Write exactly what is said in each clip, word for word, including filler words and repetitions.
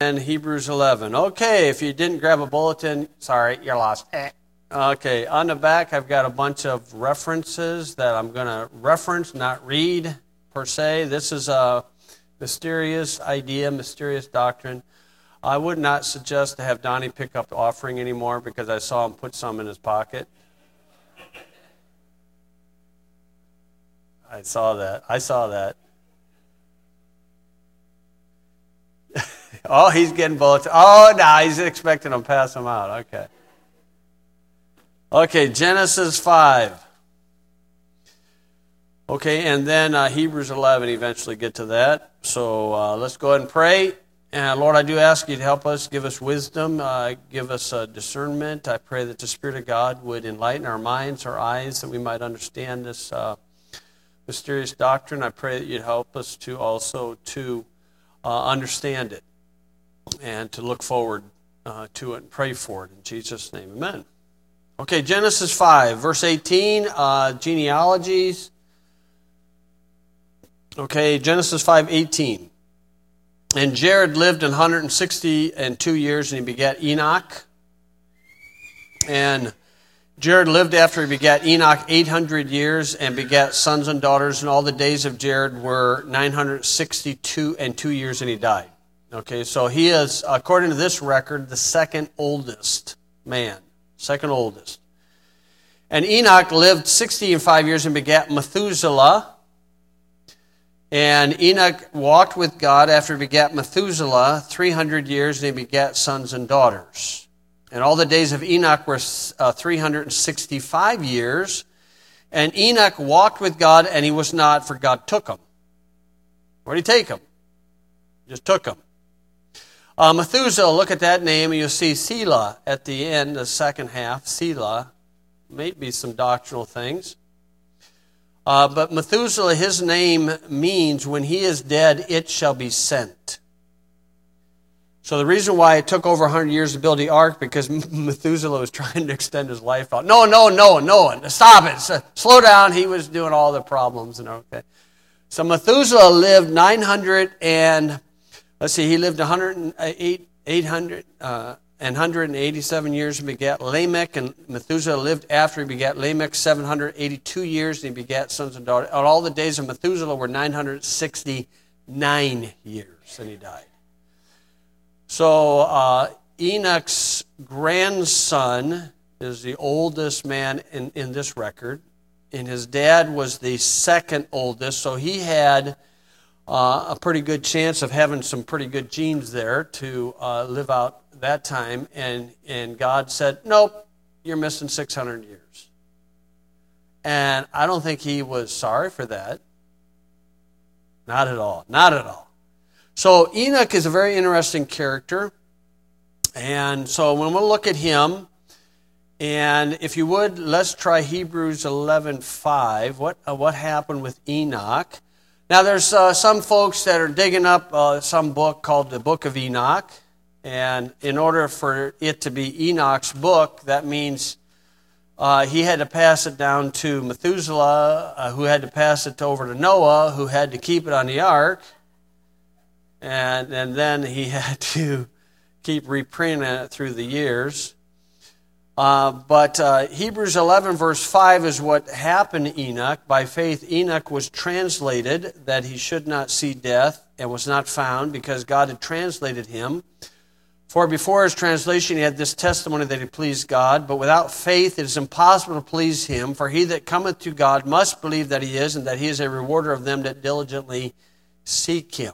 then Hebrews eleven. Okay, if you didn't grab a bulletin, sorry, you're lost. Eh. Okay, on the back I've got a bunch of references that I'm going to reference, not read per se. This is a mysterious idea, mysterious doctrine. I would not suggest to have Donnie pick up the offering anymore because I saw him put some in his pocket. I saw that. I saw that. Oh, he's getting bullets. Oh, no, he's expecting them to pass them out. Okay. Okay, Genesis five. Okay, and then uh, Hebrews eleven, eventually get to that. So uh, let's go ahead and pray. And Lord, I do ask you to help us, give us wisdom, uh, give us uh, discernment. I pray that the Spirit of God would enlighten our minds, our eyes, that we might understand this uh, mysterious doctrine. I pray that you'd help us to also to uh, understand it and to look forward uh, to it and pray for it. In Jesus' name, amen. Okay, Genesis five, verse eighteen, uh, genealogies. Okay, Genesis five, eighteen. And Jared lived one hundred sixty and two years, and he begat Enoch. And Jared lived after he begat Enoch eight hundred years and begat sons and daughters, and all the days of Jared were nine hundred sixty-two and two years, and he died. Okay, so he is, according to this record, the second oldest man. Second oldest. And Enoch lived sixty and five years and begat Methuselah. And Enoch walked with God after he begat Methuselah three hundred years, and he begat sons and daughters. And all the days of Enoch were uh, three hundred sixty-five years. And Enoch walked with God, and he was not, for God took him. Where did he take him? Just took him. Uh, Methuselah, look at that name, and you'll see Selah at the end, the second half. Selah, maybe some doctrinal things. Uh, but Methuselah, his name means, when he is dead, it shall be sent. So the reason why it took over one hundred years to build the ark, because Methuselah was trying to extend his life out. No, no, no, no, stop it. Slow down. He was doing all the problems. And okay. So Methuselah lived nine hundred and, let's see, he lived one hundred eight, eight hundred, uh, and one hundred eighty-seven years and begat Lamech, and Methuselah lived after he begat Lamech seven hundred eighty-two years, and he begat sons and daughters. And all the days of Methuselah were nine hundred sixty-nine years, and he died. So uh, Enoch's grandson is the oldest man in, in this record, and his dad was the second oldest, so he had uh, a pretty good chance of having some pretty good genes there to uh, live out that time, and, and God said, nope, you're missing six hundred years. And I don't think he was sorry for that. Not at all. Not at all. So Enoch is a very interesting character. And so when we look at him, and if you would, let's try Hebrews eleven five. What, uh, what happened with Enoch? Now there's uh, some folks that are digging up uh, some book called the Book of Enoch. And in order for it to be Enoch's book, that means uh, he had to pass it down to Methuselah, uh, who had to pass it over to Noah, who had to keep it on the ark. And, and then he had to keep reprinting it through the years. Uh, but uh, Hebrews eleven verse five is what happened to Enoch. By faith, Enoch was translated that he should not see death, and was not found, because God had translated him. For before his translation he had this testimony that he pleased God, but without faith it is impossible to please him. For he that cometh to God must believe that he is, and that he is a rewarder of them that diligently seek him.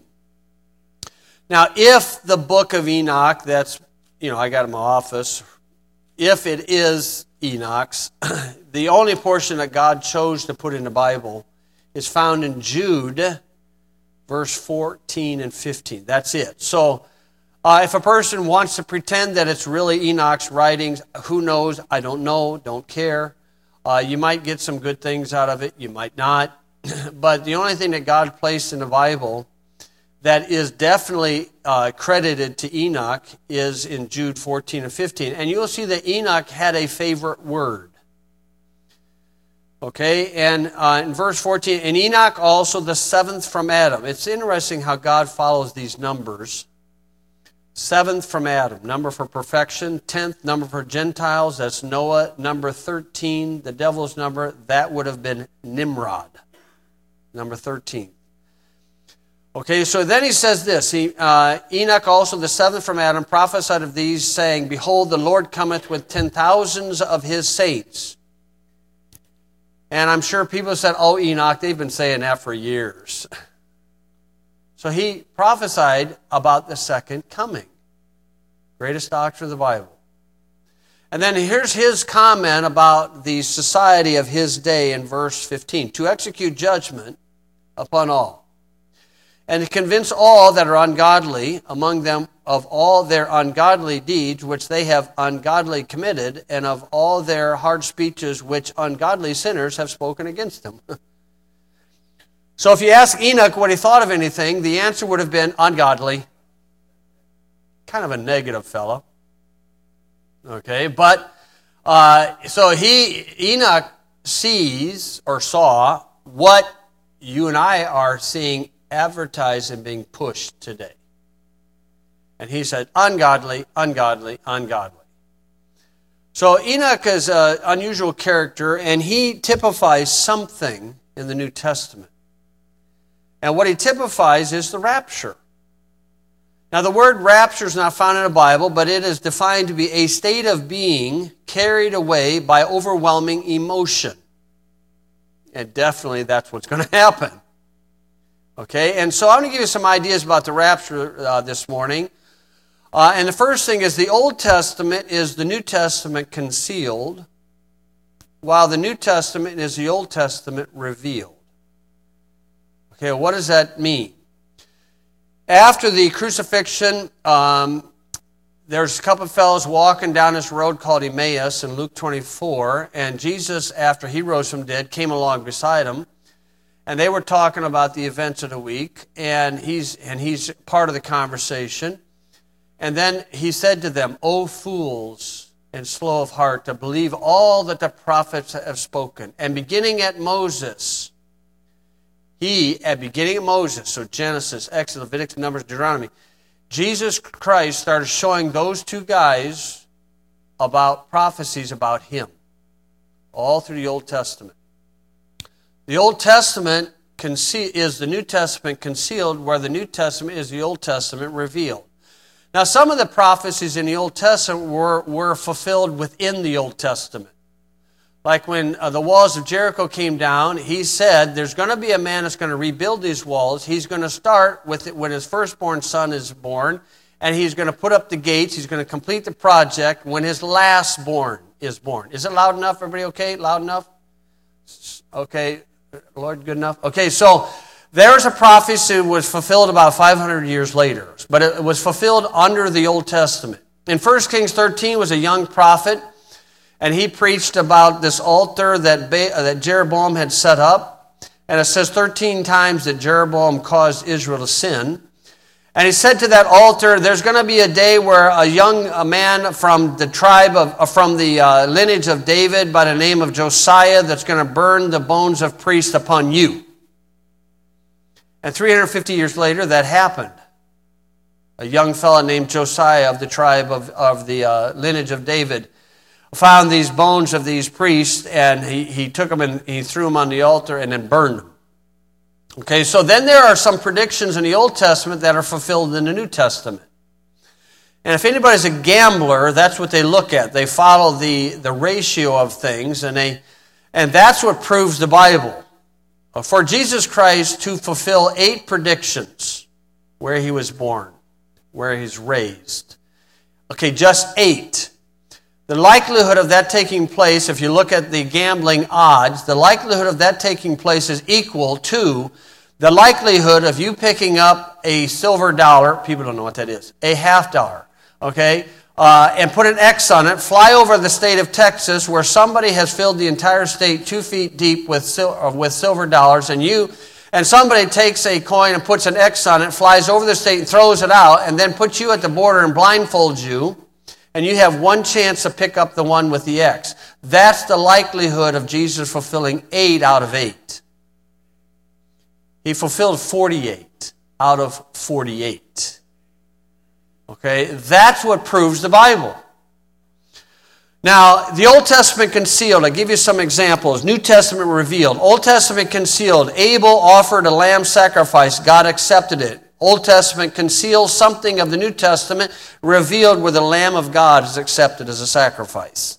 Now, if the book of Enoch, that's, you know, I got in my office, if it is Enoch's, the only portion that God chose to put in the Bible is found in Jude, verse fourteen and fifteen. That's it. So, Uh, if a person wants to pretend that it's really Enoch's writings, who knows? I don't know, don't care. Uh, you might get some good things out of it, you might not. But the only thing that God placed in the Bible that is definitely uh, credited to Enoch is in Jude fourteen and fifteen. And you'll see that Enoch had a favorite word. Okay, and uh, in verse fourteen, and Enoch also the seventh from Adam. It's interesting how God follows these numbers. Seventh from Adam, number for perfection. Tenth, number for Gentiles, that's Noah. Number thirteen, the devil's number, that would have been Nimrod. Number thirteen. Okay, so then he says this, he, uh, Enoch also, the seventh from Adam, prophesied of these, saying, Behold, the Lord cometh with ten thousands of his saints. And I'm sure people said, oh, Enoch, they've been saying that for years. So he prophesied about the second coming. Greatest doctrine of the Bible. And then here's his comment about the society of his day in verse fifteen. To execute judgment upon all, and to convince all that are ungodly among them of all their ungodly deeds which they have ungodly committed, and of all their hard speeches which ungodly sinners have spoken against them. So if you ask Enoch what he thought of anything, the answer would have been ungodly. Kind of a negative fellow. Okay, but uh, so he, Enoch sees or saw what you and I are seeing advertised and being pushed today. And he said, ungodly, ungodly, ungodly. So Enoch is an unusual character, and he typifies something in the New Testament. And what he typifies is the rapture. Now, the word rapture is not found in the Bible, but it is defined to be a state of being carried away by overwhelming emotion. And definitely that's what's going to happen. Okay, and so I'm going to give you some ideas about the rapture uh, this morning. Uh, and the first thing is the Old Testament is the New Testament concealed, while the New Testament is the Old Testament revealed. Okay, what does that mean? After the crucifixion, um, there's a couple of fellows walking down this road called Emmaus in Luke twenty-four, and Jesus, after he rose from the dead, came along beside them, and they were talking about the events of the week, and he's and he's part of the conversation. And then he said to them, O fools and slow of heart, to believe all that the prophets have spoken. And beginning at Moses, he, at beginning of Moses, so Genesis, Exodus, Leviticus, Numbers, Deuteronomy, Jesus Christ started showing those two guys about prophecies about him, all through the Old Testament. The Old Testament is the New Testament concealed, where the New Testament is the Old Testament revealed. Now, some of the prophecies in the Old Testament were, were fulfilled within the Old Testament. Like when uh, the walls of Jericho came down, he said, there's going to be a man that's going to rebuild these walls. He's going to start with it when his firstborn son is born, and he's going to put up the gates. He's going to complete the project when his lastborn is born. Is it loud enough? Everybody okay? Loud enough? Okay. Lord, good enough? Okay, so there's a prophecy that was fulfilled about five hundred years later, but it was fulfilled under the Old Testament. In First Kings thirteen was a young prophet, and he preached about this altar that, Be- that Jeroboam had set up. And it says thirteen times that Jeroboam caused Israel to sin. And he said to that altar, there's going to be a day where a young a man from the tribe of, from the uh, lineage of David by the name of Josiah that's going to burn the bones of priests upon you. And three hundred fifty years later, that happened. A young fellow named Josiah of the tribe of, of the uh, lineage of David found these bones of these priests, and he, he took them and he threw them on the altar and then burned them. Okay, so then there are some predictions in the Old Testament that are fulfilled in the New Testament. And if anybody's a gambler, that's what they look at. They follow the, the ratio of things, and they and that's what proves the Bible. For Jesus Christ to fulfill eight predictions, where he was born, where he's raised. Okay, just eight. The likelihood of that taking place, if you look at the gambling odds, the likelihood of that taking place is equal to the likelihood of you picking up a silver dollar, people don't know what that is, a half dollar, okay, uh, and put an X on it, fly over the state of Texas where somebody has filled the entire state two feet deep with, sil- with silver dollars, and you and somebody takes a coin and puts an X on it, flies over the state and throws it out, and then puts you at the border and blindfolds you, and you have one chance to pick up the one with the X. That's the likelihood of Jesus fulfilling eight out of eight. He fulfilled forty-eight out of forty-eight. Okay, that's what proves the Bible. Now, the Old Testament concealed. I'll give you some examples. New Testament revealed. Old Testament concealed. Abel offered a lamb sacrifice. God accepted it. Old Testament conceals something of the New Testament, revealed where the Lamb of God is accepted as a sacrifice.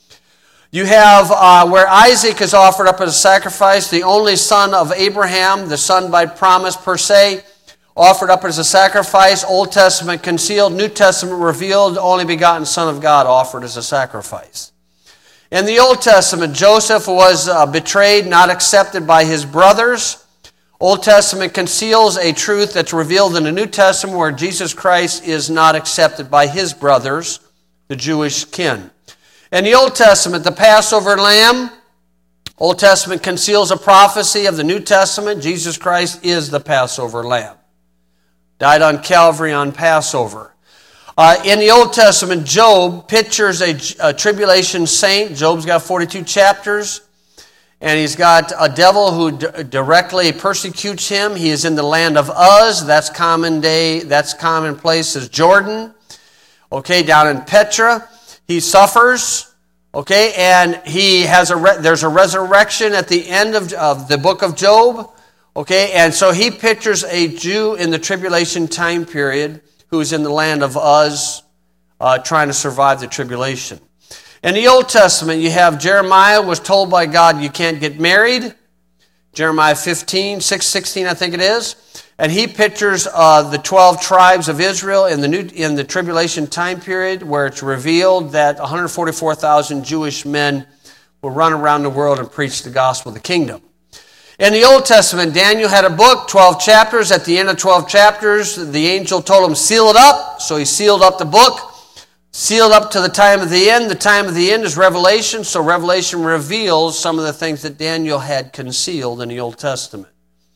You have uh, where Isaac is offered up as a sacrifice, the only son of Abraham, the son by promise per se, offered up as a sacrifice. Old Testament concealed, New Testament revealed, only begotten Son of God offered as a sacrifice. In the Old Testament, Joseph was uh, betrayed, not accepted by his brothers. Old Testament conceals a truth that's revealed in the New Testament where Jesus Christ is not accepted by his brothers, the Jewish kin. In the Old Testament, the Passover lamb, Old Testament conceals a prophecy of the New Testament. Jesus Christ is the Passover lamb. Died on Calvary on Passover. Uh, in the Old Testament, Job pictures a, a tribulation saint. Job's got forty-two chapters. And he's got a devil who d- directly persecutes him. He is in the land of Uz. That's common day. That's commonplace as Jordan. Okay, down in Petra, he suffers. Okay, and he has a re- there's a resurrection at the end of, of the book of Job. Okay, and so he pictures a Jew in the tribulation time period who is in the land of Uz, uh, trying to survive the tribulation. In the Old Testament, you have Jeremiah was told by God, you can't get married. Jeremiah fifteen, six, sixteen, I think it is. And he pictures uh, the twelve tribes of Israel in the new in the tribulation time period where it's revealed that one hundred forty-four thousand Jewish men will run around the world and preach the gospel of the kingdom. In the Old Testament, Daniel had a book, twelve chapters. At the end of twelve chapters, the angel told him, seal it up. So he sealed up the book. Sealed up to the time of the end. The time of the end is Revelation, so Revelation reveals some of the things that Daniel had concealed in the Old Testament.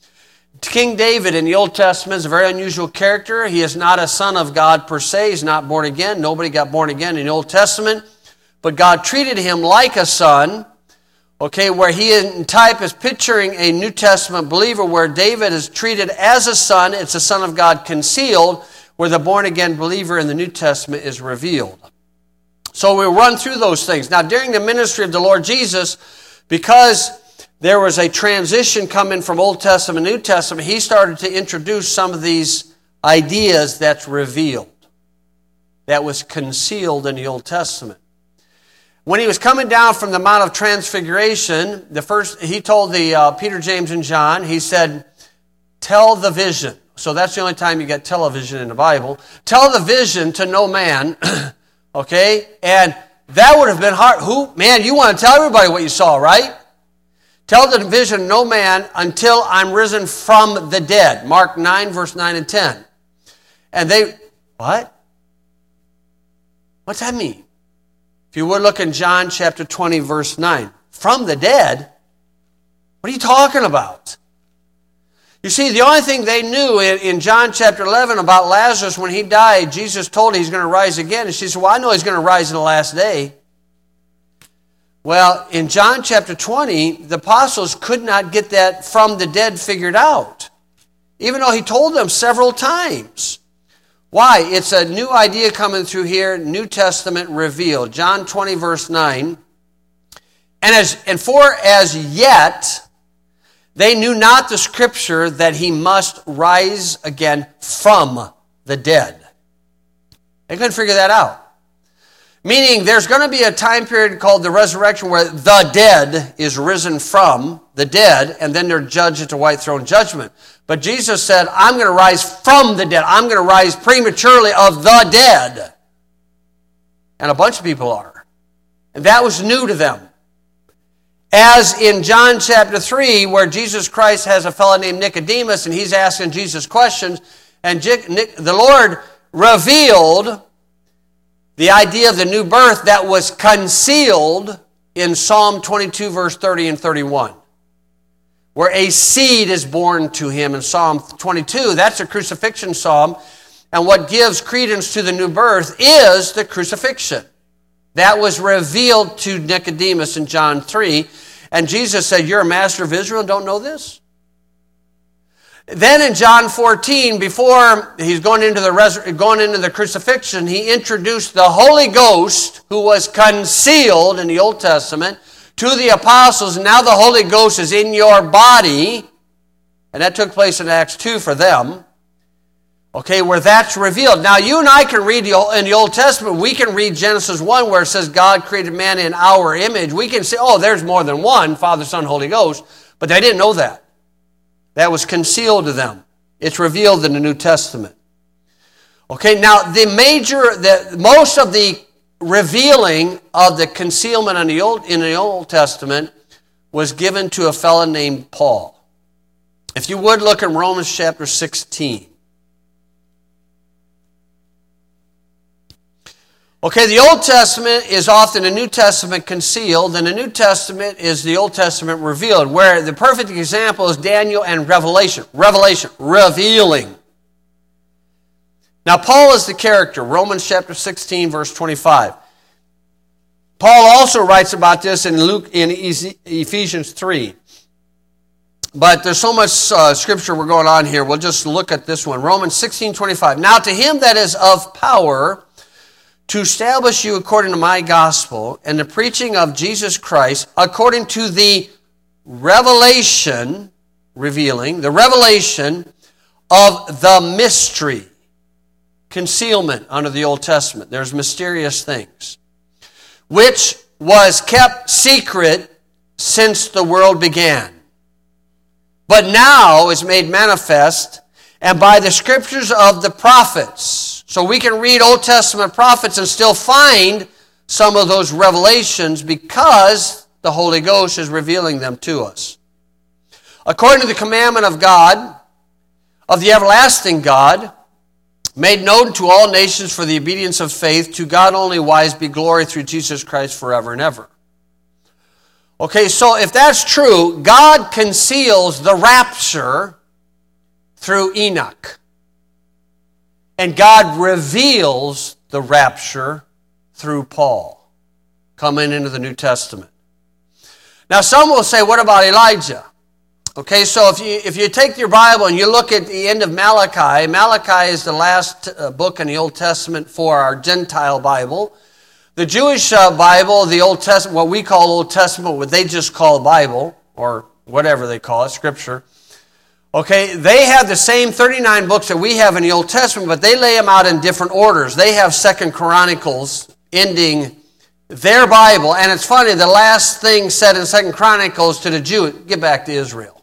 King David in the Old Testament is a very unusual character. He is not a son of God per se. He's not born again. Nobody got born again in the Old Testament. But God treated him like a son, okay, where he in type is picturing a New Testament believer where David is treated as a son. It's a son of God concealed, where the born-again believer in the New Testament is revealed. So we'll run through those things. Now, during the ministry of the Lord Jesus, because there was a transition coming from Old Testament to New Testament, he started to introduce some of these ideas that's revealed, that was concealed in the Old Testament. When he was coming down from the Mount of Transfiguration, the first he told the uh, Peter, James, and John, he said, tell the vision. So that's the only time you get television in the Bible. Tell the vision to no man, okay? And that would have been hard. Who? Man, you want to tell everybody what you saw, right? Tell the vision no man until I'm risen from the dead. Mark nine, verse nine and ten. And they, what? What's that mean? If you would look in John chapter twenty, verse nine. From the dead? What are you talking about? You see, the only thing they knew in, in John chapter eleven about Lazarus, when he died, Jesus told her he's going to rise again. And she said, well, I know he's going to rise in the last day. Well, in John chapter twenty, the apostles could not get that from the dead figured out, even though he told them several times. Why? It's a new idea coming through here, New Testament revealed. John twenty, verse nine. And, as, and for as yet they knew not the scripture that he must rise again from the dead. They couldn't figure that out. Meaning there's going to be a time period called the resurrection where the dead is risen from the dead, and then they're judged at the white throne judgment. But Jesus said, I'm going to rise from the dead. I'm going to rise prematurely of the dead. And a bunch of people are. And that was new to them. As in John chapter three, where Jesus Christ has a fellow named Nicodemus, and he's asking Jesus questions, and the Lord revealed the idea of the new birth that was concealed in Psalm twenty-two, verse thirty and thirty-one, where a seed is born to him in Psalm twenty-two. That's a crucifixion psalm, and what gives credence to the new birth is the crucifixion. That was revealed to Nicodemus in John three. And Jesus said, you're a master of Israel and don't know this? Then in John fourteen, before he's going into the res- going into the crucifixion, he introduced the Holy Ghost, who was concealed in the Old Testament, to the apostles. Now the Holy Ghost is in your body, and that took place in Acts two for them. Okay, where that's revealed. Now you and I can read the, in the Old Testament, we can read Genesis one where it says God created man in our image. We can say, oh, there's more than one, Father, Son, Holy Ghost. But they didn't know that. That was concealed to them. It's revealed in the New Testament. Okay, now the major, the most of the revealing of the concealment in the Old, in the Old Testament was given to a fellow named Paul. If you would look in Romans chapter sixteen. Okay, the Old Testament is often the New Testament concealed, and the New Testament is the Old Testament revealed, where the perfect example is Daniel and Revelation. Revelation, revealing. Now, Paul is the character, Romans chapter sixteen, verse twenty-five. Paul also writes about this in Luke in Ephesians three. But there's so much uh, scripture we're going on here, we'll just look at this one. Romans sixteen, twenty-five. Now to him that is of power to establish you according to my gospel and the preaching of Jesus Christ according to the revelation, revealing, the revelation of the mystery, concealment under the Old Testament. There's mysterious things, which was kept secret since the world began, but now is made manifest, and by the scriptures of the prophets. So we can read Old Testament prophets and still find some of those revelations because the Holy Ghost is revealing them to us. According to the commandment of God, of the everlasting God, made known to all nations for the obedience of faith, to God only wise be glory through Jesus Christ forever and ever. Okay, so if that's true, God conceals the rapture through Enoch. And God reveals the rapture through Paul, coming into the New Testament. Now some will say, what about Elijah? Okay, so if you if you take your Bible and you look at the end of Malachi, Malachi is the last uh, book in the Old Testament for our Gentile Bible. The Jewish uh, Bible, the Old Testament, what we call Old Testament, what they just call Bible, or whatever they call it, Scripture. Okay, they have the same thirty-nine books that we have in the Old Testament, but they lay them out in different orders. They have Second Chronicles ending their Bible, and it's funny, the last thing said in Second Chronicles to the Jew, get back to Israel.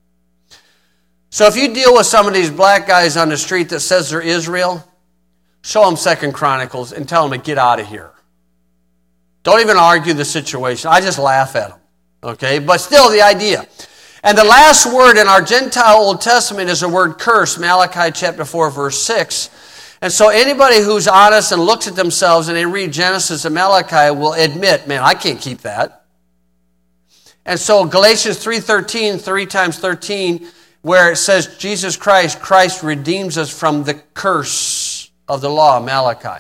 So if you deal with some of these black guys on the street that says they're Israel, show them Second Chronicles and tell them to get out of here. Don't even argue the situation. I just laugh at them. Okay, but still the idea. And the last word in our Gentile Old Testament is the word curse, Malachi chapter four, verse six. And so anybody who's honest and looks at themselves and they read Genesis and Malachi will admit, man, I can't keep that. And so Galatians three thirteen, three times thirteen, where it says Jesus Christ, Christ redeems us from the curse of the law, Malachi.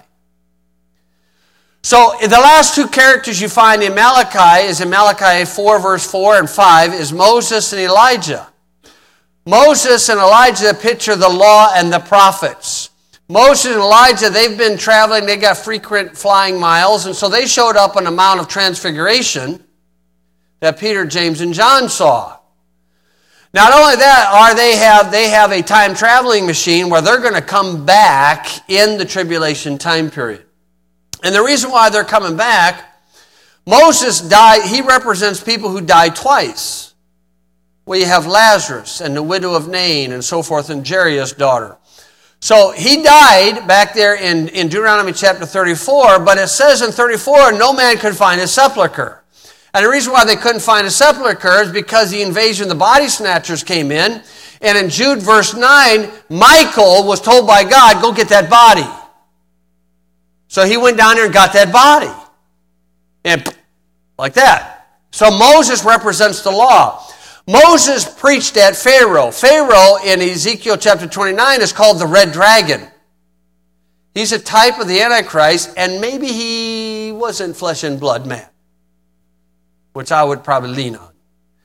So the last two characters you find in Malachi is in Malachi four, verse four and five, is Moses and Elijah. Moses and Elijah picture the law and the prophets. Moses and Elijah, they've been traveling, they got frequent flying miles, and so they showed up on the Mount of Transfiguration that Peter, James, and John saw. Not only that, are they have they have a time traveling machine where they're going to come back in the tribulation time period. And the reason why they're coming back, Moses died, he represents people who died twice. Well, you have Lazarus and the widow of Nain and so forth, and Jairus' daughter. So he died back there in, in Deuteronomy chapter thirty-four, but it says in thirty-four, no man could find his sepulcher. And the reason why they couldn't find a sepulcher is because the invasion of the body snatchers came in. And in Jude verse nine, Michael was told by God, go get that body. So he went down there and got that body. And like that. So Moses represents the law. Moses preached at Pharaoh. Pharaoh in Ezekiel chapter twenty-nine is called the red dragon. He's a type of the Antichrist, and maybe he wasn't flesh and blood man, which I would probably lean on.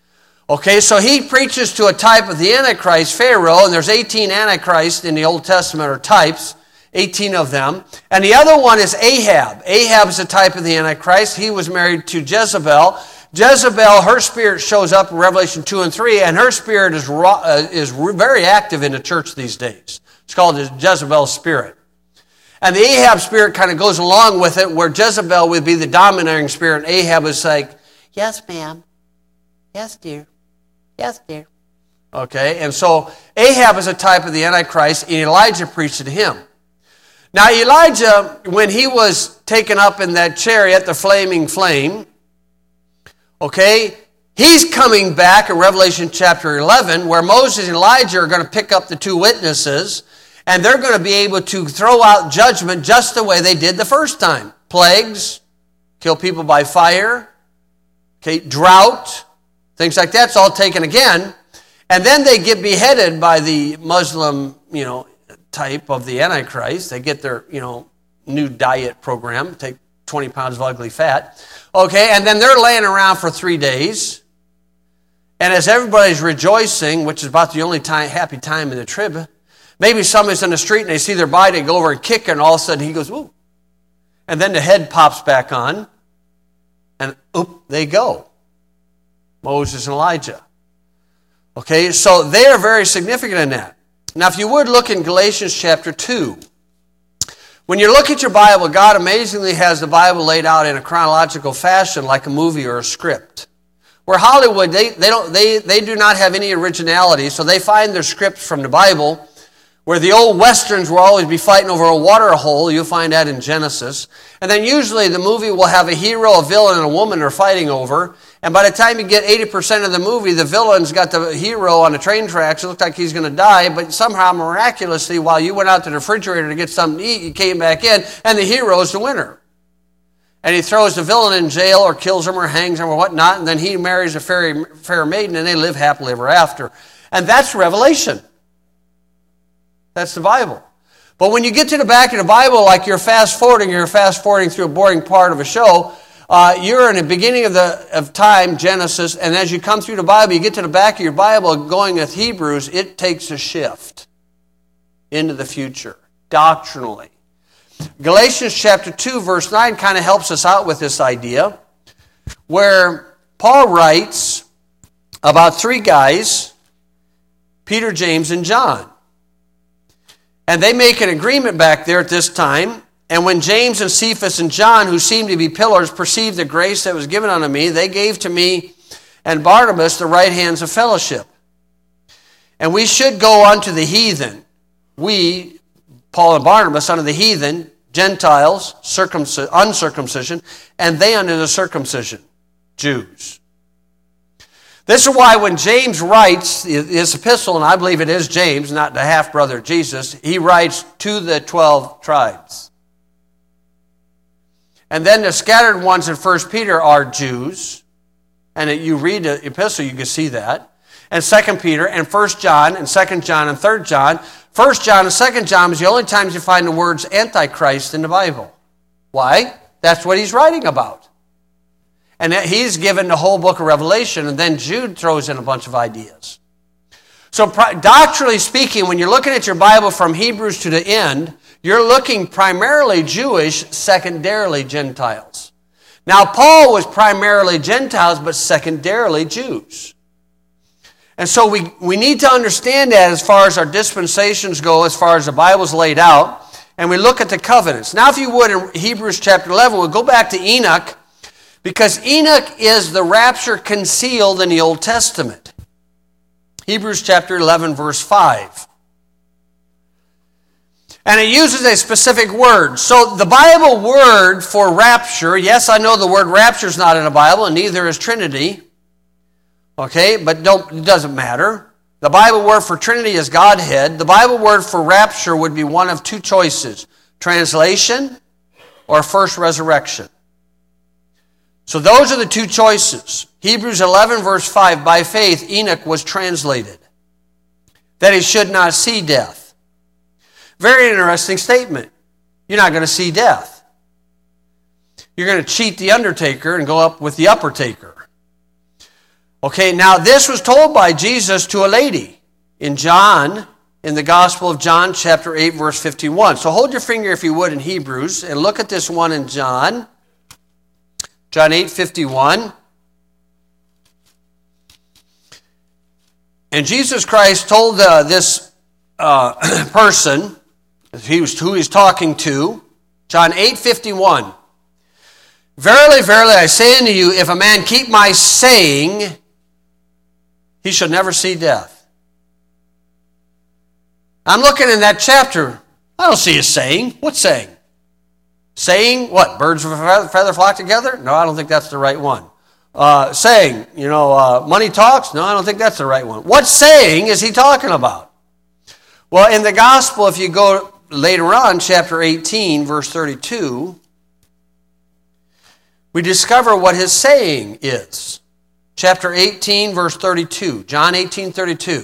Okay, so he preaches to a type of the Antichrist, Pharaoh, and there's eighteen Antichrists in the Old Testament, or types, eighteen of them. And the other one is Ahab. Ahab is a type of the Antichrist. He was married to Jezebel. Jezebel, her spirit shows up in Revelation two and three, and her spirit is, uh, is very active in the church these days. It's called the Jezebel spirit. And the Ahab spirit kind of goes along with it, where Jezebel would be the domineering spirit, and Ahab is like, yes, ma'am. Yes, dear. Yes, dear. Okay, and so Ahab is a type of the Antichrist, and Elijah preached to him. Now, Elijah, when he was taken up in that chariot, the flaming flame, okay, he's coming back in Revelation chapter eleven, where Moses and Elijah are going to pick up the two witnesses, and they're going to be able to throw out judgment just the way they did the first time. Plagues, kill people by fire, okay, drought, things like that's all taken again. And then they get beheaded by the Muslim, you know, type of the Antichrist. They get their, you know, new diet program, take twenty pounds of ugly fat. Okay, and then they're laying around for three days. And as everybody's rejoicing, which is about the only time, happy time in the trib, maybe somebody's in the street and they see their body, they go over and kick, and all of a sudden he goes, ooh. And then the head pops back on, and oop, they go. Moses and Elijah. Okay, so they are very significant in that. Now, if you would look in Galatians chapter two. When you look at your Bible, God amazingly has the Bible laid out in a chronological fashion like a movie or a script. Where Hollywood, they, they, don't, they, they do not have any originality, so they find their scripts from the Bible. Where the old Westerns will always be fighting over a water hole, you'll find that in Genesis. And then usually the movie will have a hero, a villain, and a woman they're fighting over. And by the time you get eighty percent of the movie, the villain's got the hero on the train tracks. It looks like he's going to die, but somehow, miraculously, while you went out to the refrigerator to get something to eat, you came back in, and the hero's the winner. And he throws the villain in jail or kills him or hangs him or whatnot, and then he marries a fair, fair maiden, and they live happily ever after. And that's Revelation. That's the Bible. But when you get to the back of the Bible, like you're fast-forwarding, you're fast-forwarding through a boring part of a show, uh, you're in the beginning of the of time, Genesis, and as you come through the Bible, you get to the back of your Bible going with Hebrews, it takes a shift into the future, doctrinally. Galatians chapter two, verse nine kind of helps us out with this idea, where Paul writes about three guys, Peter, James, and John. And they make an agreement back there at this time. And when James and Cephas and John, who seemed to be pillars, perceived the grace that was given unto me, they gave to me and Barnabas the right hands of fellowship. And we should go unto the heathen. We, Paul and Barnabas, unto the heathen, Gentiles, circumcis- uncircumcision, and they unto the circumcision, Jews. This is why when James writes his epistle, and I believe it is James, not the half-brother of Jesus, he writes to the twelve tribes. And then the scattered ones in First Peter are Jews. And you read the epistle, you can see that. And Second Peter and First John and Second John and Third John. First John and Second John is the only times you find the words Antichrist in the Bible. Why? That's what he's writing about. And he's given the whole book of Revelation, and then Jude throws in a bunch of ideas. So doctrinally speaking, when you're looking at your Bible from Hebrews to the end, you're looking primarily Jewish, secondarily Gentiles. Now, Paul was primarily Gentiles, but secondarily Jews. And so we, we need to understand that as far as our dispensations go, as far as the Bible's laid out, and we look at the covenants. Now, if you would, in Hebrews chapter eleven, we'll go back to Enoch, because Enoch is the rapture concealed in the Old Testament. Hebrews chapter eleven, verse five. And it uses a specific word. So the Bible word for rapture, yes, I know the word rapture is not in the Bible, and neither is Trinity. Okay, but don't, it doesn't matter. The Bible word for Trinity is Godhead. The Bible word for rapture would be one of two choices: translation or first resurrection. So those are the two choices. Hebrews eleven, verse five, by faith Enoch was translated, that he should not see death. Very interesting statement. You're not going to see death. You're going to cheat the undertaker and go up with the upper taker. Okay, now this was told by Jesus to a lady in John, in the Gospel of John, chapter eight, verse fifty-one. So hold your finger, if you would, in Hebrews, and look at this one in John. John eight, fifty-one. And Jesus Christ told uh, this uh, person, he was who he's talking to, John eight, fifty-one. Verily, verily, I say unto you, if a man keep my saying, he shall never see death. I'm looking in that chapter. I don't see a saying. What saying? Saying what? Birds of a feather flock together? No, I don't think that's the right one. Uh, saying, you know, uh, money talks? No, I don't think that's the right one. What saying is he talking about? Well, in the gospel, if you go later on, chapter eighteen, verse thirty-two, we discover what his saying is. Chapter eighteen, verse thirty-two. John eighteen, thirty-two.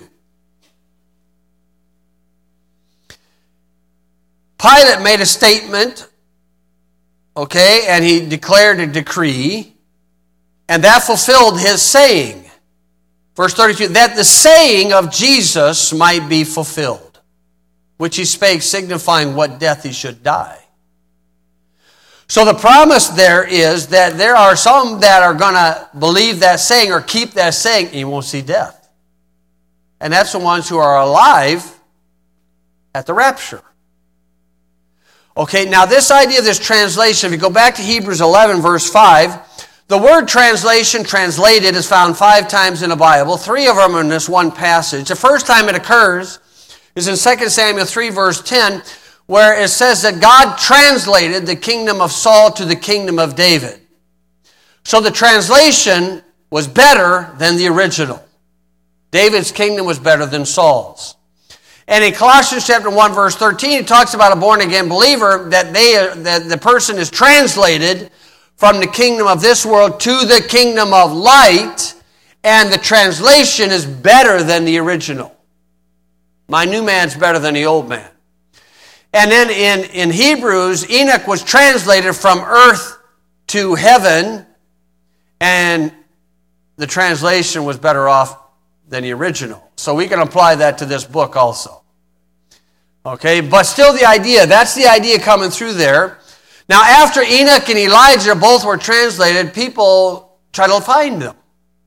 Pilate made a statement, okay, and he declared a decree, and that fulfilled his saying. Verse thirty-two, that the saying of Jesus might be fulfilled, which he spake, signifying what death he should die. So the promise there is that there are some that are going to believe that saying or keep that saying, and you won't see death. And that's the ones who are alive at the rapture. Okay, now this idea of this translation, if you go back to Hebrews eleven, verse five, the word translation, translated, is found five times in the Bible. Three of them are in this one passage. The first time it occurs is in Second Samuel three, verse ten, where it says that God translated the kingdom of Saul to the kingdom of David. So the translation was better than the original. David's kingdom was better than Saul's. And in Colossians chapter one, verse thirteen, it talks about a born-again believer, that they, that the person is translated from the kingdom of this world to the kingdom of light, and the translation is better than the original. My new man's better than the old man. And then in, in Hebrews, Enoch was translated from earth to heaven, and the translation was better off than the original. So we can apply that to this book also. Okay, but still the idea, that's the idea coming through there. Now after Enoch and Elijah both were translated, people try to find them.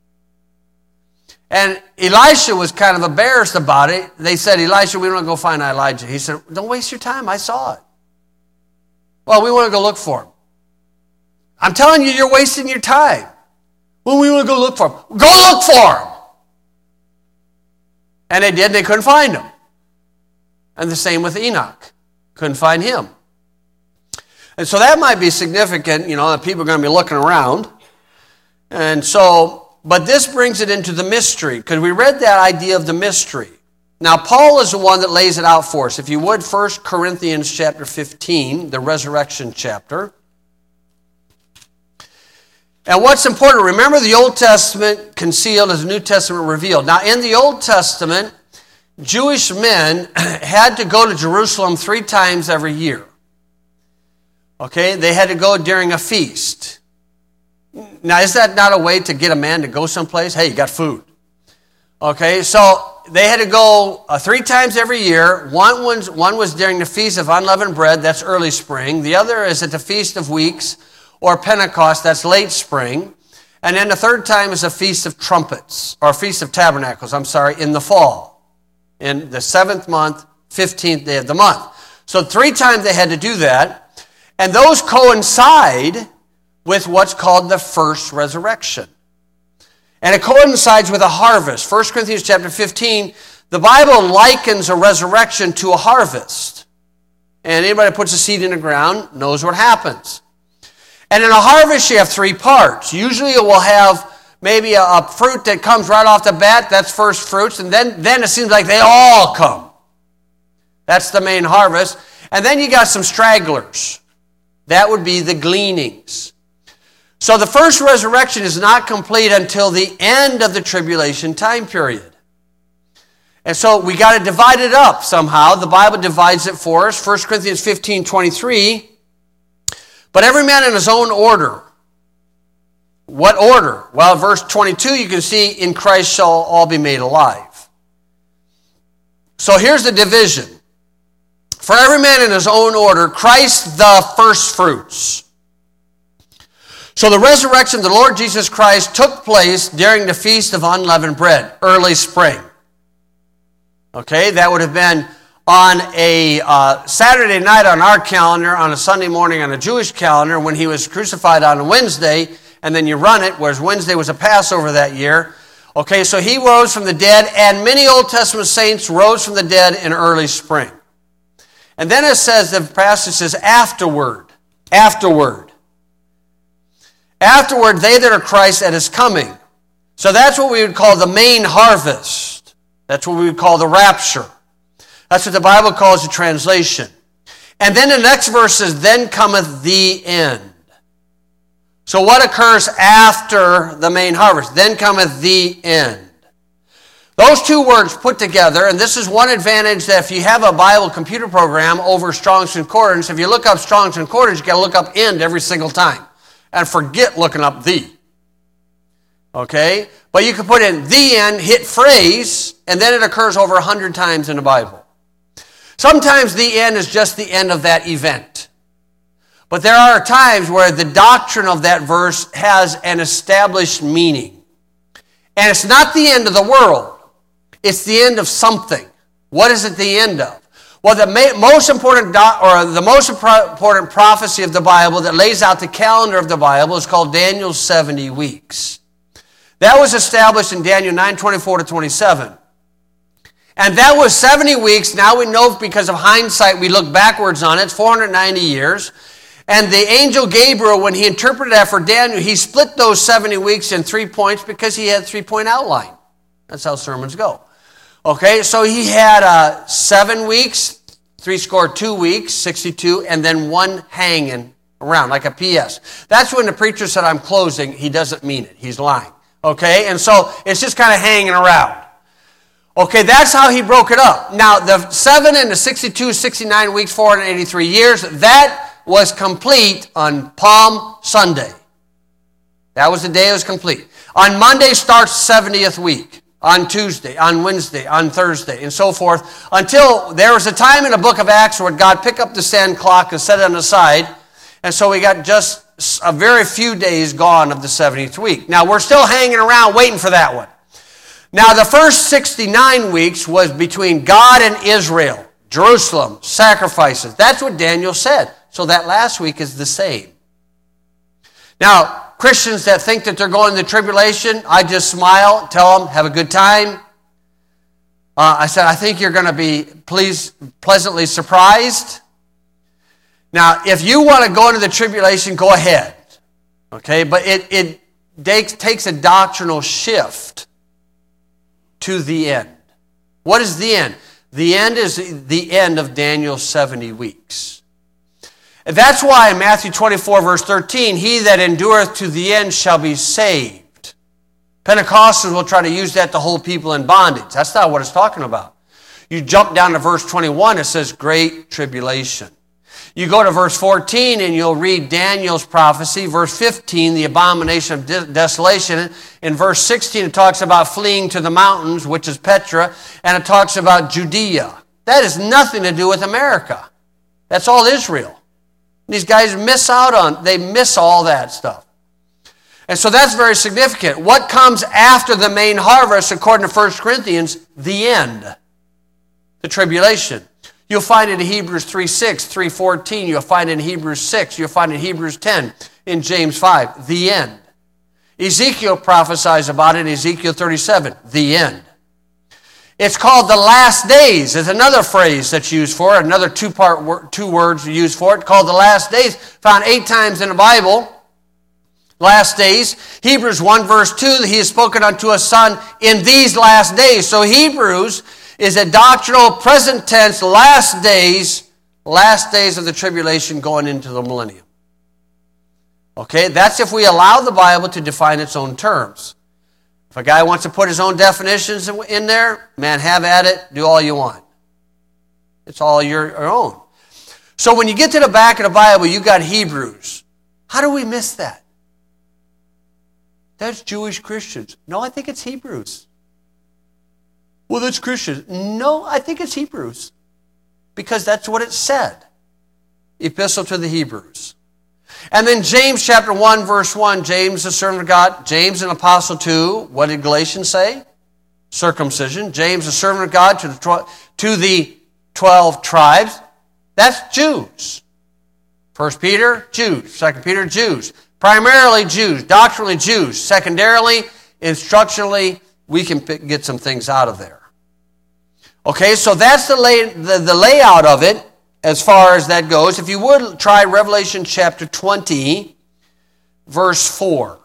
And Elisha was kind of embarrassed about it. They said, Elisha, we want to go find Elijah. He said, don't waste your time. I saw it. Well, we want to go look for him. I'm telling you, you're wasting your time. Well, we want to go look for him. Go look for him. And they did, and they couldn't find him. And the same with Enoch. Couldn't find him. And so that might be significant, you know, that people are going to be looking around. And so... But this brings it into the mystery, because we read that idea of the mystery. Now, Paul is the one that lays it out for us. If you would, First Corinthians chapter fifteen, the resurrection chapter. And what's important, remember the Old Testament concealed as the New Testament revealed. Now, in the Old Testament, Jewish men had to go to Jerusalem three times every year. Okay, they had to go during a feast. Now, is that not a way to get a man to go someplace? Hey, you got food. Okay, so they had to go uh, three times every year. One was, one was during the Feast of Unleavened Bread, that's early spring. The other is at the Feast of Weeks, or Pentecost, that's late spring. And then the third time is a Feast of Trumpets, or Feast of Tabernacles, I'm sorry, in the fall. In the seventh month, fifteenth day of the month. So three times they had to do that. And those coincide with what's called the first resurrection. And it coincides with a harvest. First Corinthians chapter fifteen, the Bible likens a resurrection to a harvest. And anybody that puts a seed in the ground knows what happens. And in a harvest, you have three parts. Usually it will have maybe a, a fruit that comes right off the bat. That's first fruits. And then, then it seems like they all come. That's the main harvest. And then you got some stragglers. That would be the gleanings. So the first resurrection is not complete until the end of the tribulation time period. And so we got to divide it up somehow. The Bible divides it for us. First Corinthians fifteen twenty-three. But every man in his own order. What order? Well, verse twenty-two, you can see, in Christ shall all be made alive. So here's the division. For every man in his own order, Christ the first fruits. So the resurrection of the Lord Jesus Christ took place during the Feast of Unleavened Bread, early spring. Okay, that would have been on a uh, Saturday night on our calendar, on a Sunday morning on a Jewish calendar, when he was crucified on a Wednesday, and then you run it, whereas Wednesday was a Passover that year. Okay, so he rose from the dead, and many Old Testament saints rose from the dead in early spring. And then it says, the passage says, afterward, afterward. Afterward, they that are Christ at his coming. So that's what we would call the main harvest. That's what we would call the rapture. That's what the Bible calls the translation. And then the next verse says, then cometh the end. So what occurs after the main harvest? Then cometh the end. Those two words put together, and this is one advantage that if you have a Bible computer program over Strong's Concordance, if you look up Strong's Concordance, you got to look up end every single time. And forget looking up the. Okay? But you can put in the end, hit phrase, and then it occurs over a hundred times in the Bible. Sometimes the end is just the end of that event. But there are times where the doctrine of that verse has an established meaning. And it's not the end of the world. It's the end of something. What is it the end of? Well, the most important do- or the most important prophecy of the Bible that lays out the calendar of the Bible is called Daniel's seventy weeks. That was established in Daniel nine twenty-four to twenty-seven. And that was seventy weeks. Now we know because of hindsight, we look backwards on it. It's four hundred ninety years. And the angel Gabriel, when he interpreted that for Daniel, he split those seventy weeks in three points because he had a three-point outline. That's how sermons go. Okay, so he had uh, seven weeks, three score two weeks, sixty-two, and then one hanging around, like a P S. That's when the preacher said, I'm closing. He doesn't mean it. He's lying. Okay, and so it's just kind of hanging around. Okay, that's how he broke it up. Now, the seven and the sixty-two, sixty-nine weeks, four hundred eighty-three years, that was complete on Palm Sunday. That was the day it was complete. On Monday starts seventieth week. On Tuesday, on Wednesday, on Thursday, and so forth, until there was a time in the book of Acts where God picked up the sand clock and set it on the side, and so we got just a very few days gone of the seventieth week. Now, we're still hanging around waiting for that one. Now, the first sixty-nine weeks was between God and Israel, Jerusalem, sacrifices. That's what Daniel said. So that last week is the same. Now, Christians that think that they're going to the tribulation, I just smile, tell them, have a good time. Uh, I said, I think you're going to be pleased, pleasantly surprised. Now, if you want to go into the tribulation, go ahead. Okay, but it, it takes, takes a doctrinal shift to the end. What is the end? The end is the end of Daniel's seventy weeks. And that's why in Matthew twenty-four, verse thirteen, he that endureth to the end shall be saved. Pentecostals will try to use that to hold people in bondage. That's not what it's talking about. You jump down to verse twenty-one, it says great tribulation. You go to verse fourteen and you'll read Daniel's prophecy. Verse fifteen, the abomination of de- desolation. In verse sixteen, it talks about fleeing to the mountains, which is Petra, and it talks about Judea. That has nothing to do with America. That's all Israel. These guys miss out on, they miss all that stuff. And so that's very significant. What comes after the main harvest, according to First Corinthians? The end. The tribulation. You'll find it in Hebrews three six, three fourteen. You'll find it in Hebrews six. You'll find it in Hebrews ten. In James five. The end. Ezekiel prophesies about it in Ezekiel thirty-seven. The end. It's called the last days. It's another phrase that's used for it. Another two-part word, two words used for it. Called the last days. Found eight times in the Bible. Last days. Hebrews one verse two. He has spoken unto a son in these last days. So Hebrews is a doctrinal present tense last days. Last days of the tribulation going into the millennium. Okay. That's if we allow the Bible to define its own terms. If a guy wants to put his own definitions in there, man, have at it. Do all you want. It's all your, your own. So when you get to the back of the Bible, you got Hebrews. How do we miss that? that's Jewish Christians. No, I think it's Hebrews. Well, that's Christians. No, I think it's Hebrews. Because that's what it said. Epistle to the Hebrews. And then James chapter one, verse one, James, the servant of God, James, an apostle to, what did Galatians say? Circumcision. James, the servant of God to the, tw- to the twelve tribes. That's Jews. First Peter, Jews. Second Peter, Jews. Primarily Jews, doctrinally Jews. Secondarily, instructionally, we can pick, get some things out of there. Okay, so that's the, lay, the, the layout of it as far as that goes. If you would, try Revelation chapter twenty, verse four.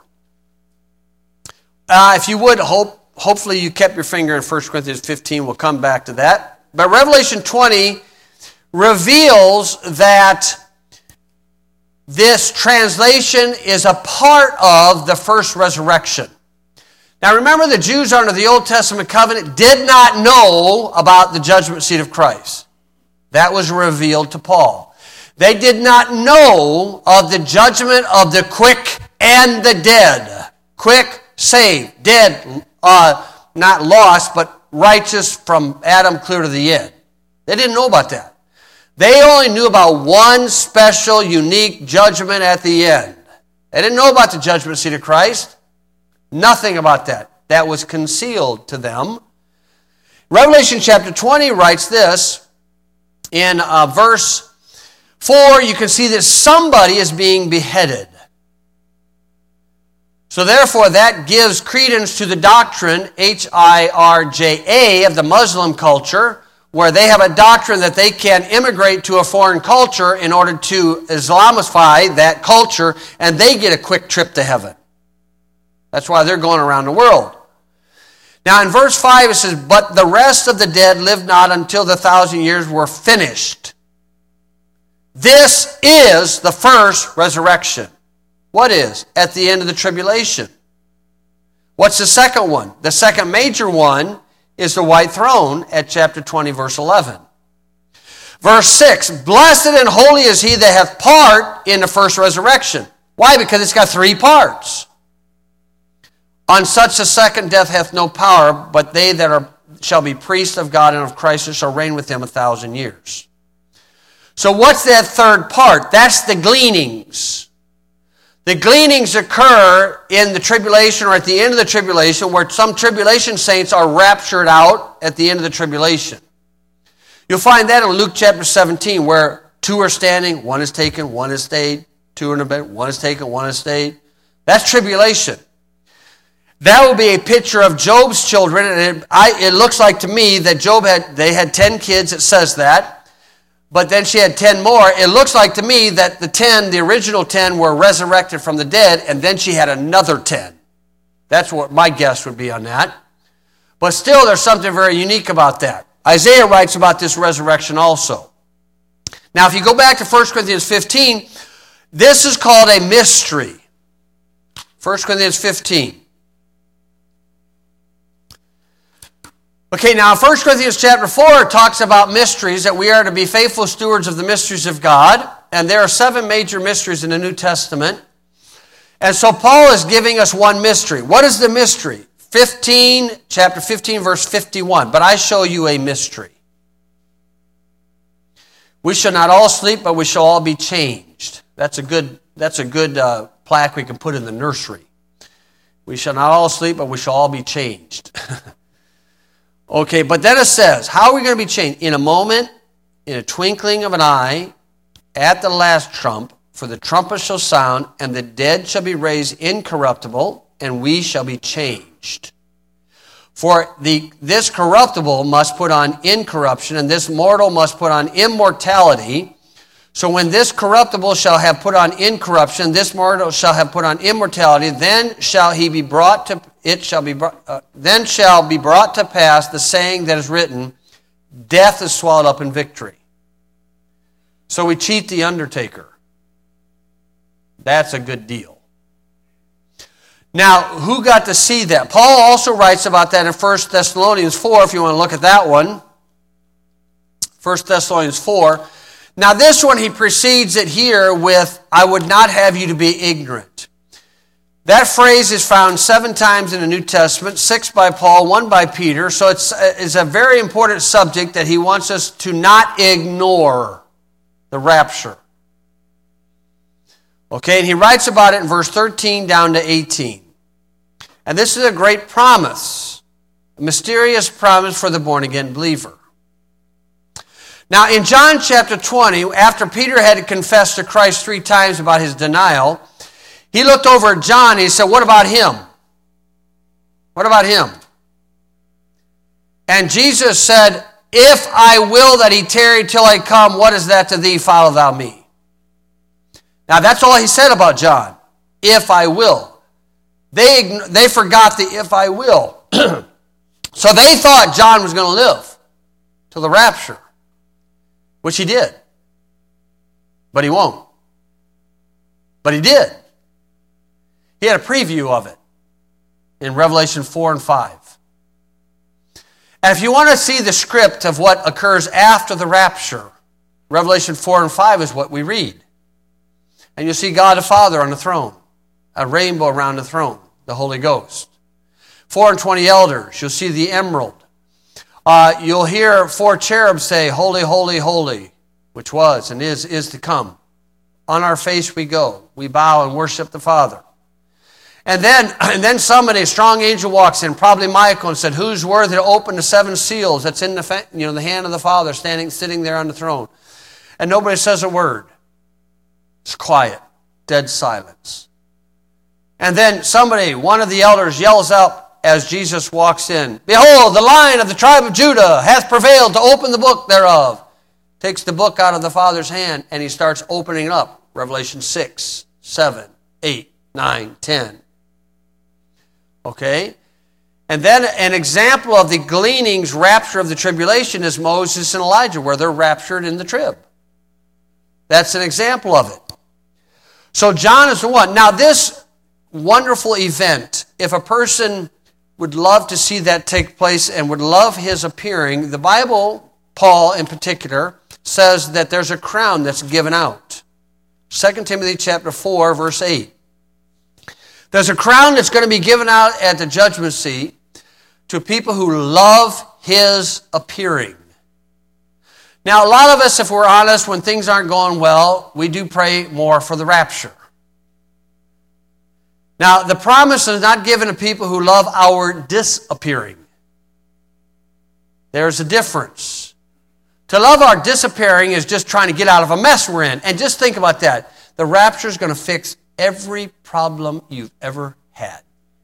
Uh, if you would, hope, hopefully you kept your finger in First Corinthians fifteen. We'll come back to that. But Revelation twenty reveals that this translation is a part of the first resurrection. Now remember, the Jews under the Old Testament covenant did not know about the judgment seat of Christ. That was revealed to Paul. They did not know of the judgment of the quick and the dead. Quick, saved. Dead, uh, not lost, but righteous from Adam clear to the end. They didn't know about that. They only knew about one special, unique judgment at the end. They didn't know about the judgment seat of Christ. Nothing about that. That was concealed to them. Revelation chapter twenty writes this. In uh, verse four, you can see that somebody is being beheaded. So therefore, that gives credence to the doctrine, H I R J A, of the Muslim culture, where they have a doctrine that they can immigrate to a foreign culture in order to Islamify that culture, and they get a quick trip to heaven. That's why they're going around the world. Now in verse five it says, but the rest of the dead lived not until the thousand years were finished. This is the first resurrection. What is? At the end of the tribulation. What's the second one? The second major one is the white throne at chapter twenty, verse eleven. Verse six, blessed and holy is he that hath part in the first resurrection. Why? Because it's got three parts. On such a second death hath no power, but they that are shall be priests of God and of Christ shall reign with him a thousand years. So what's that third part? That's the gleanings. The gleanings occur in the tribulation or at the end of the tribulation, where some tribulation saints are raptured out at the end of the tribulation. You'll find that in Luke chapter seventeen, where two are standing, one is taken, one is stayed, two are in a bed, one is taken, one is stayed. That's tribulation. That will be a picture of Job's children, and it, I, it looks like to me that Job had, they had ten kids, it says that, but then she had ten more. It looks like to me that the ten, the original ten, were resurrected from the dead, and then she had another ten. That's what my guess would be on that. But still, there's something very unique about that. Isaiah writes about this resurrection also. Now, if you go back to First Corinthians fifteen, this is called a mystery. First Corinthians fifteen. Okay, now First Corinthians chapter four talks about mysteries, that we are to be faithful stewards of the mysteries of God. And there are seven major mysteries in the New Testament. And so Paul is giving us one mystery. What is the mystery? fifteen, chapter fifteen, verse fifty-one. But I show you a mystery. We shall not all sleep, but we shall all be changed. That's a good, that's a good uh, plaque we can put in the nursery. We shall not all sleep, but we shall all be changed. Okay, but then it says, how are we going to be changed? In a moment, in a twinkling of an eye, at the last trump, for the trumpet shall sound, and the dead shall be raised incorruptible, and we shall be changed. For the this corruptible must put on incorruption, and this mortal must put on immortality. So when this corruptible shall have put on incorruption, this mortal shall have put on immortality, then shall he be brought to it shall be uh, then shall be brought to pass the saying that is written, death is swallowed up in victory. So we cheat the undertaker. That's a good deal. Now, who got to see that? Paul also writes about that in First Thessalonians four, if you want to look at that one. First Thessalonians four. Now this one, he precedes it here with, I would not have you to be ignorant. That phrase is found seven times in the New Testament, six by Paul, one by Peter. So it's, it's a very important subject that he wants us to not ignore, the rapture. Okay, and he writes about it in verse thirteen down to eighteen. And this is a great promise, a mysterious promise for the born-again believer. Now, in John chapter twenty, after Peter had confessed to Christ three times about his denial, he looked over at John and he said, what about him? What about him? And Jesus said, if I will that he tarry till I come, what is that to thee? Follow thou me. Now, that's all he said about John. If I will. They, they forgot the if I will. So they thought John was going to live till the rapture, which he did. But he won't. But he did. He had a preview of it in Revelation four and five. And if you want to see the script of what occurs after the rapture, Revelation four and five is what we read. And you'll see God the Father on the throne, a rainbow around the throne, the Holy Ghost. Four and twenty elders, you'll see the emerald. Uh, you'll hear four cherubs say, holy, holy, holy, which was and is, is to come. On our face we go. We bow and worship the Father. And then, and then somebody, a strong angel walks in, probably Michael, and said, who's worthy to open the seven seals that's in the, you know, the hand of the Father standing, sitting there on the throne? And nobody says a word. It's quiet, dead silence. And then somebody, one of the elders, yells out as Jesus walks in, behold, the Lion of the tribe of Judah hath prevailed to open the book thereof. Takes the book out of the Father's hand, and he starts opening up. Revelation six, seven, eight, nine, ten. Okay? And then an example of the gleanings, rapture of the tribulation is Moses and Elijah, where they're raptured in the trib. That's an example of it. So John is the one. Now this wonderful event, if a person would love to see that take place and would love his appearing, the Bible, Paul in particular, says that there's a crown that's given out. Second Timothy chapter four, verse eight. There's a crown that's going to be given out at the judgment seat to people who love his appearing. Now, a lot of us, if we're honest, when things aren't going well, we do pray more for the rapture. Now, the promise is not given to people who love our disappearing. There's a difference. To love our disappearing is just trying to get out of a mess we're in. And just think about that. The rapture is going to fix every problem you've ever had.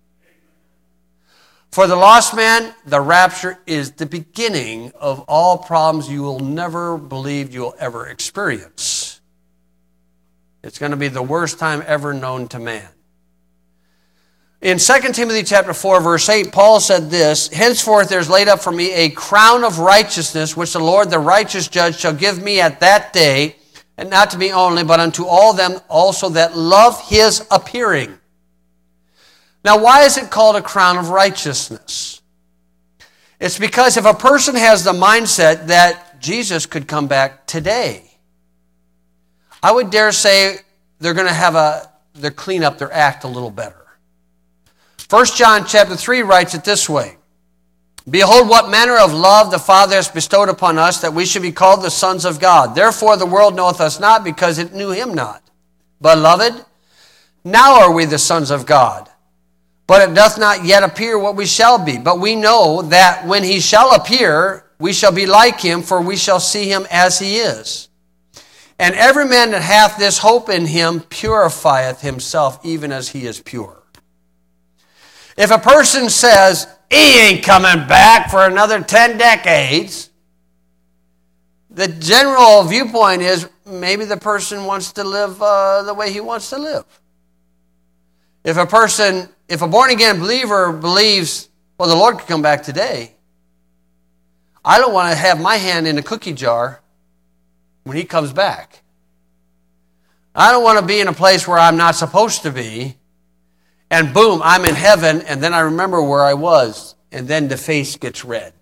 For the lost man, the rapture is the beginning of all problems you will never believe you'll ever experience. It's going to be the worst time ever known to man. In Second Timothy chapter four, verse eight, Paul said this, henceforth there is laid up for me a crown of righteousness, which the Lord, the righteous judge, shall give me at that day, and not to me only, but unto all them also that love his appearing. Now, why is it called a crown of righteousness? It's because if a person has the mindset that Jesus could come back today, I would dare say they're going to have a, they're clean up their act a little better. First John chapter three writes it this way, behold, what manner of love the Father has bestowed upon us, that we should be called the sons of God. Therefore the world knoweth us not, because it knew him not. Beloved, now are we the sons of God. But it doth not yet appear what we shall be. But we know that when he shall appear, we shall be like him, for we shall see him as he is. And every man that hath this hope in him purifieth himself, even as he is pure. If a person says, he ain't coming back for another ten decades, the general viewpoint is maybe the person wants to live uh, the way he wants to live. If a person, if a born-again believer believes, well, the Lord could come back today, I don't want to have my hand in a cookie jar when he comes back. I don't want to be in a place where I'm not supposed to be, and boom, I'm in heaven, and then I remember where I was, and then the face gets red.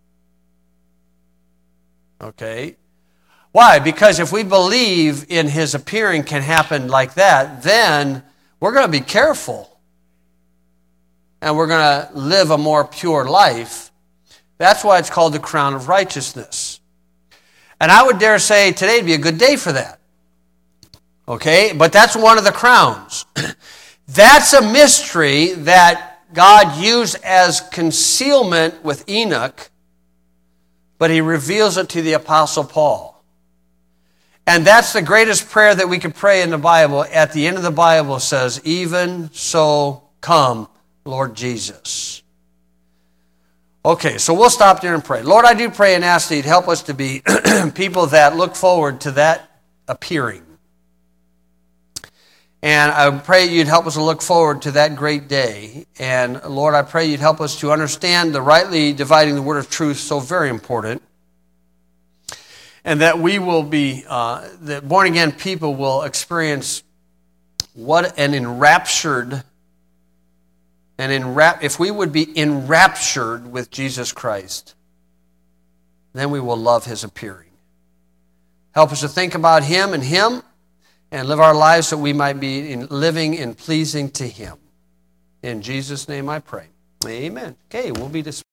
Okay? Why? Because if we believe in his appearing can happen like that, then we're going to be careful and we're going to live a more pure life. That's why it's called the crown of righteousness. And I would dare say today would be a good day for that. Okay? But that's one of the crowns. That's a mystery that God used as concealment with Enoch, but he reveals it to the Apostle Paul. And that's the greatest prayer that we could pray in the Bible. At the end of the Bible it says, even so come, Lord Jesus. Okay, so we'll stop there and pray. Lord, I do pray and ask that you'd help us to be people that look forward to that appearing. And I pray you'd help us to look forward to that great day. And Lord, I pray you'd help us to understand the rightly dividing the word of truth, so very important. And that we will be, uh, that born-again people will experience what an enraptured, and enrap, if we would be enraptured with Jesus Christ, then we will love his appearing. Help us to think about him and him, and live our lives so we might be in living and pleasing to him. In Jesus' name I pray. Amen. Okay, we'll be dismissed.